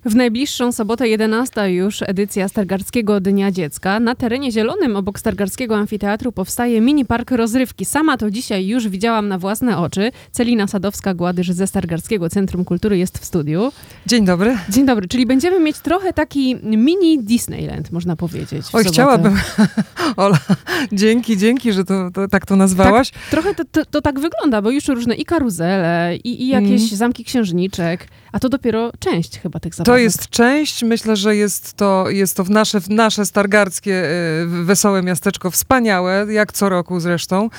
W najbliższą sobotę 11 już edycja Stargardzkiego Dnia Dziecka. Na terenie zielonym obok Stargardzkiego Amfiteatru powstaje mini park rozrywki. Sama to dzisiaj już widziałam na własne oczy. Celina Sadowska-Gładysz ze Stargardzkiego Centrum Kultury jest w studiu. Dzień dobry. Dzień dobry, czyli będziemy mieć trochę taki mini Disneyland, można powiedzieć. Oj, chciałabym. Ola, dzięki, że tak to nazwałaś. Tak, trochę to tak wygląda, bo już różne i karuzele, i jakieś zamki księżniczek, a to dopiero część chyba tych zabawek. To jest część, myślę, że jest to w nasze stargardzkie wesołe miasteczko, wspaniałe, jak co roku zresztą.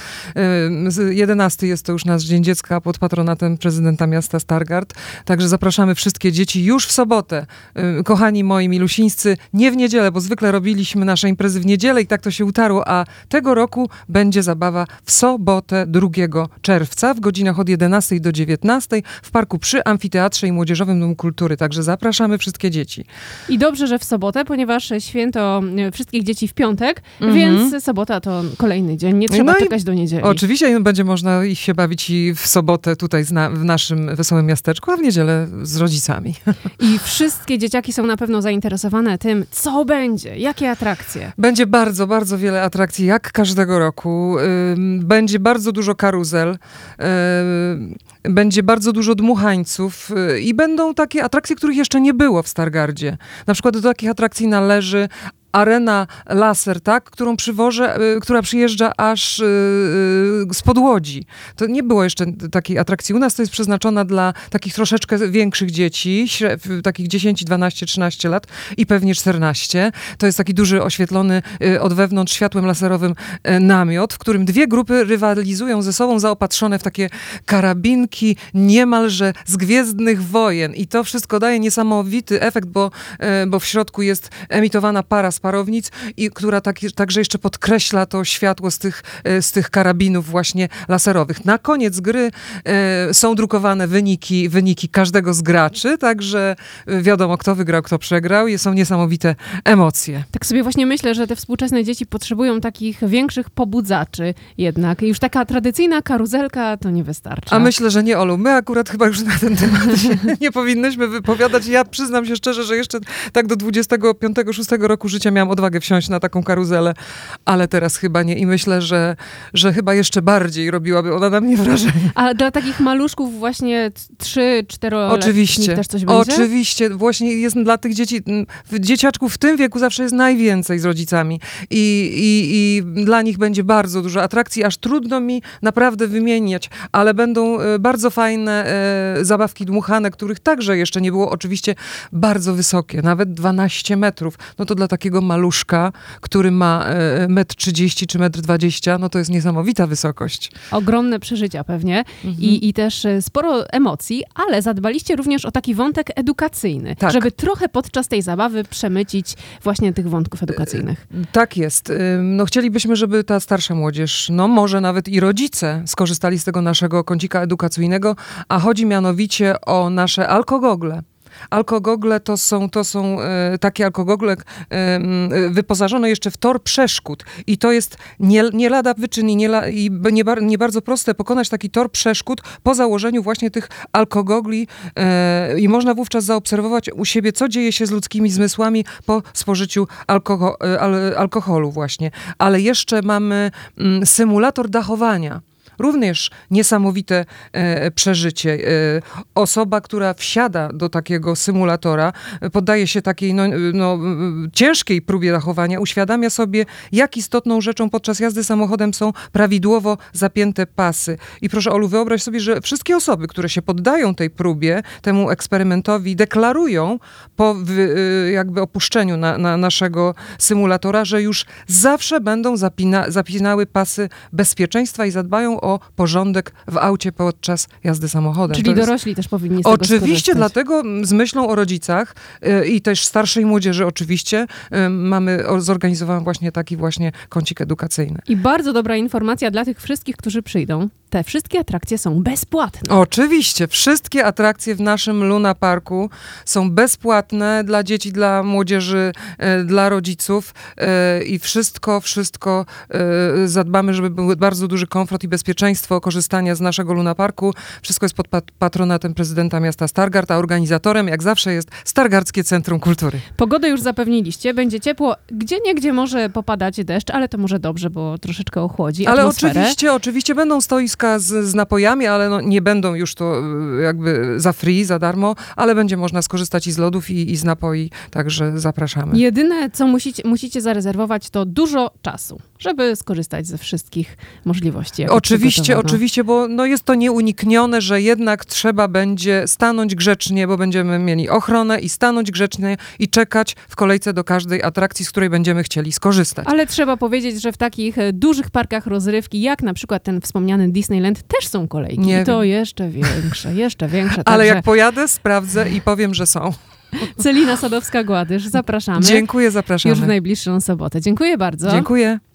11 jest to już nasz Dzień Dziecka pod patronatem prezydenta miasta Stargard. Także zapraszamy wszystkie dzieci już w sobotę. Kochani moi milusińscy, nie w niedzielę, bo zwykle robiliśmy nasze imprezy w niedzielę i tak to się utarło, a tego roku będzie zabawa w sobotę 2 czerwca w godzinach od 11 do 19 w parku przy Amfiteatrze i Młodzieżowym Domu Kultury. Także zapraszamy wszystkie dzieci. I dobrze, że w sobotę, ponieważ święto wszystkich dzieci w piątek, więc sobota to kolejny dzień. Nie trzeba czekać do niedzieli. Oczywiście będzie można iść się bawić i w sobotę tutaj w naszym wesołym miasteczku, a w niedzielę z rodzicami. I wszystkie dzieciaki są na pewno zainteresowane tym, co będzie, jakie atrakcje. Będzie bardzo, bardzo wiele atrakcji, jak każdego roku. Będzie bardzo dużo karuzel, będzie bardzo dużo dmuchańców i będą takie atrakcje, których jeszcze nie było w Stargardzie. Na przykład do takich atrakcji należy Arena Laser, tak, która przyjeżdża aż spod Łodzi. To nie było jeszcze takiej atrakcji. U nas to jest przeznaczona dla takich troszeczkę większych dzieci, takich 10, 12, 13 lat i pewnie 14. To jest taki duży, oświetlony od wewnątrz światłem laserowym namiot, w którym dwie grupy rywalizują ze sobą zaopatrzone w takie karabinki niemalże z Gwiezdnych Wojen. I to wszystko daje niesamowity efekt, bo w środku jest emitowana para z parownic, i która także jeszcze podkreśla to światło z tych karabinów właśnie laserowych. Na koniec gry są drukowane wyniki każdego z graczy, także wiadomo, kto wygrał, kto przegrał. Są niesamowite emocje. Tak sobie właśnie myślę, że te współczesne dzieci potrzebują takich większych pobudzaczy jednak. Już taka tradycyjna karuzelka to nie wystarcza. A myślę, że nie, Olu. My akurat chyba już na ten temat nie powinnyśmy wypowiadać. Ja przyznam się szczerze, że jeszcze tak do 25-6 roku życia miałam odwagę wsiąść na taką karuzelę, ale teraz chyba nie i myślę, że chyba jeszcze bardziej robiłaby ona na mnie wrażenie. A dla takich maluszków właśnie 3-4-letnich też coś będzie? Oczywiście. Właśnie jest dla tych dzieci, dzieciaczków w tym wieku zawsze jest najwięcej z rodzicami i dla nich będzie bardzo dużo atrakcji, aż trudno mi naprawdę wymieniać, ale będą bardzo fajne zabawki dmuchane, których także jeszcze nie było, oczywiście bardzo wysokie, nawet 12 metrów. No to dla takiego maluszka, który ma 1,30 m czy 1,20 m, no to jest niesamowita wysokość. Ogromne przeżycia pewnie i też sporo emocji, ale zadbaliście również o taki wątek edukacyjny, tak, żeby trochę podczas tej zabawy przemycić właśnie tych wątków edukacyjnych. Tak jest. No chcielibyśmy, żeby ta starsza młodzież, no może nawet i rodzice skorzystali z tego naszego kącika edukacyjnego, a chodzi mianowicie o nasze alkogogle. Alkogogle to są takie alkogogle wyposażone jeszcze w tor przeszkód. I to jest nie lada wyczyn i nie bardzo proste pokonać taki tor przeszkód po założeniu właśnie tych alkogogli i można wówczas zaobserwować u siebie, co dzieje się z ludzkimi zmysłami po spożyciu alkoholu właśnie. Ale jeszcze mamy symulator dachowania. Również niesamowite przeżycie. Osoba, która wsiada do takiego symulatora, poddaje się takiej ciężkiej próbie dachowania, uświadamia sobie, jak istotną rzeczą podczas jazdy samochodem są prawidłowo zapięte pasy. I proszę, Olu, wyobraź sobie, że wszystkie osoby, które się poddają tej próbie, temu eksperymentowi, deklarują po jakby opuszczeniu naszego symulatora, że już zawsze będą zapinały pasy bezpieczeństwa i zadbają o porządek w aucie podczas jazdy samochodem. Czyli dorośli też powinni z tego Oczywiście, dlatego z myślą o rodzicach i też starszej młodzieży oczywiście mamy zorganizowany właśnie taki właśnie kącik edukacyjny. I bardzo dobra informacja dla tych wszystkich, którzy przyjdą. Te wszystkie atrakcje są bezpłatne. Oczywiście. Wszystkie atrakcje w naszym Luna Parku są bezpłatne dla dzieci, dla młodzieży, dla rodziców i wszystko zadbamy, żeby był bardzo duży komfort i bezpieczeństwo bezpieczeństwo korzystania z naszego lunaparku. Wszystko jest pod patronatem prezydenta miasta Stargard, a organizatorem jak zawsze jest Stargardzkie Centrum Kultury. Pogodę już zapewniliście, będzie ciepło, gdzieniegdzie może popadać deszcz, ale to może dobrze, bo troszeczkę ochłodzi Ale atmosferę. oczywiście będą stoiska z napojami, ale no nie będą już to jakby za free, za darmo, ale będzie można skorzystać i z lodów, i z napoi, także zapraszamy. Jedyne, co musicie zarezerwować, to dużo czasu, żeby skorzystać ze wszystkich możliwości. jakie przygotowano. Oczywiście, bo no jest to nieuniknione, że jednak trzeba będzie stanąć grzecznie, bo będziemy mieli ochronę i stanąć grzecznie i czekać w kolejce do każdej atrakcji, z której będziemy chcieli skorzystać. Ale trzeba powiedzieć, że w takich dużych parkach rozrywki, jak na przykład ten wspomniany Disneyland, też są kolejki. Nie I to wiem. jeszcze większe. Ale Także jak pojadę, sprawdzę i powiem, że są. Celina Sadowska-Gładysz, zapraszamy. Dziękuję, zapraszamy. Już w najbliższą sobotę. Dziękuję bardzo. Dziękuję.